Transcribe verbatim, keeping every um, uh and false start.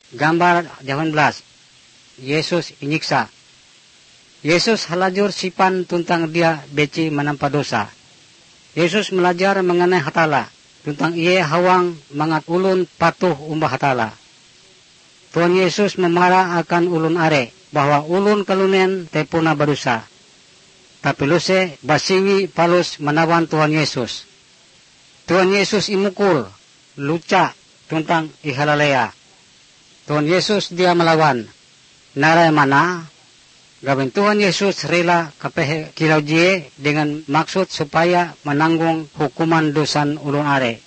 Gambar delapan belas. Yesus inyiksa. Yesus halajur sipan tuntang dia beci menampa dosa. Yesus belajar mengenai hatala, tuntang ia hawang mangat ulun patuh umbah hatala. Tuhan Yesus memarah akan ulun are, bahwa ulun kalunen tepuna berdosa. Tapi luse basiwi palus menawan Tuhan Yesus. Tuhan Yesus imukul, luca, tuntang ihalalea. Tuhan Yesus dia melawan. Narai mana? Gawin Tuhan Yesus rela kapehe kilau jie dengan maksud supaya menanggung hukuman dosan ulun are.